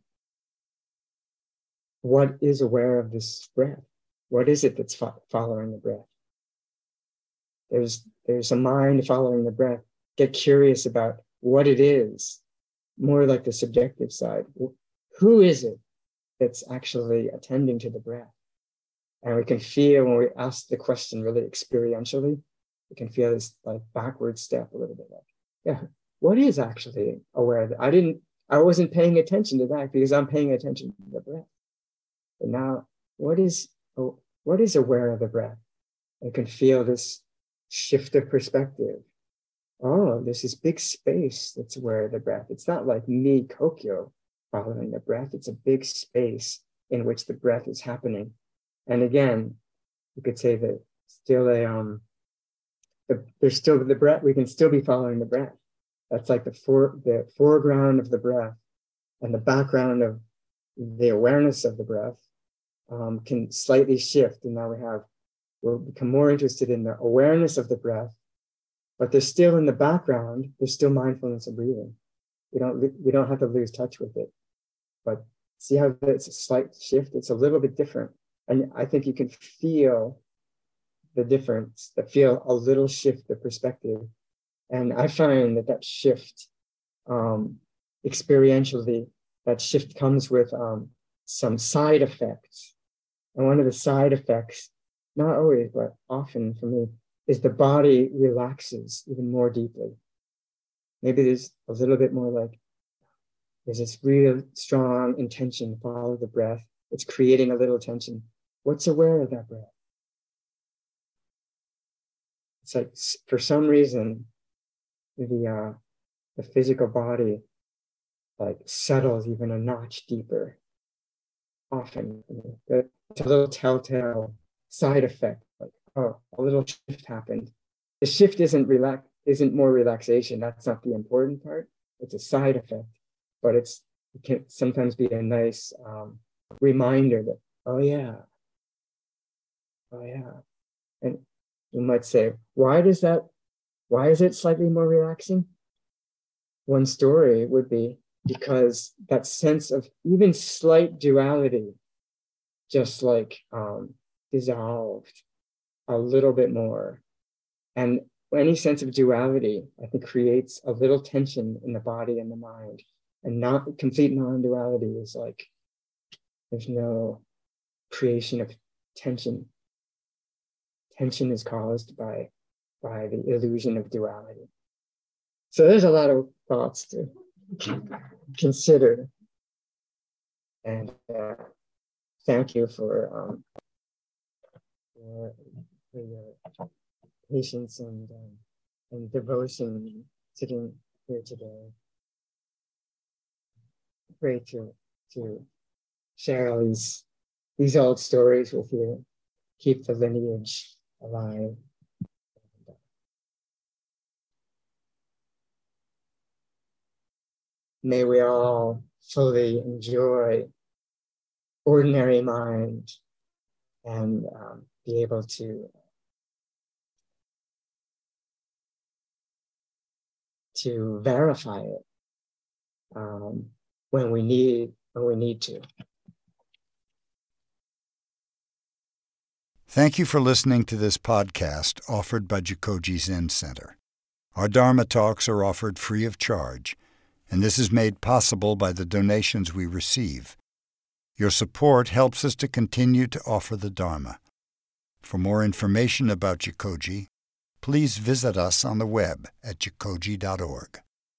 what is aware of this breath? What is it that's fo following the breath? There's, there's a mind following the breath. Get curious about what it is, more like the subjective side. Who is it that's actually attending to the breath? And we can feel when we ask the question really experientially, we can feel this like backward step a little bit like, yeah, what is actually aware of that? I didn't, I wasn't paying attention to that because I'm paying attention to the breath. But now, what is, oh, what is aware of the breath? I can feel this shift of perspective. Oh, there's this big space that's aware of the breath. It's not like me, Kokyo, following the breath. It's a big space in which the breath is happening. And again, you could say that still a, um, the, there's still the breath, we can still be following the breath. That's like the, for, the foreground of the breath, and the background of the awareness of the breath um, can slightly shift. And now we have, we'll become more interested in the awareness of the breath, but there's still in the background, there's still mindfulness of breathing. We don't, we don't have to lose touch with it. But see how it's a slight shift? It's a little bit different. And I think you can feel the difference, that feel a little shift of perspective. And I find that that shift, um, experientially, that shift comes with um, some side effects. And one of the side effects, not always, but often for me, is the body relaxes even more deeply. maybe there's a little bit more like, there's this real strong intention, follow the breath. It's creating a little tension. What's aware of that breath? It's like, for some reason, the uh, the physical body like settles even a notch deeper. Often, it's a little telltale side effect. Like, oh, a little shift happened. The shift isn't relax, isn't more relaxation. That's not the important part. It's a side effect, but it's it can sometimes be a nice um, reminder that, oh yeah, oh yeah, and you might say, why does that? Why is it slightly more relaxing? One story would be because that sense of even slight duality just like um, dissolved a little bit more. And any sense of duality, I think, creates a little tension in the body and the mind. And not complete non-duality is like, there's no creation of tension. Tension is caused by, by the illusion of duality. So there's a lot of thoughts to consider. And uh, thank you for, um, for, for your patience and, um, and devotion sitting here today. Great to, to share all these, these old stories with you, keep the lineage alive. May we all fully enjoy ordinary mind and um, be able to, to verify it um, when we need, when we need to.
Thank you for listening to this podcast offered by Jikoji Zen Center. Our Dharma talks are offered free of charge, and this is made possible by the donations we receive. Your support helps us to continue to offer the Dharma. For more information about Jikoji, please visit us on the web at jikoji dot org.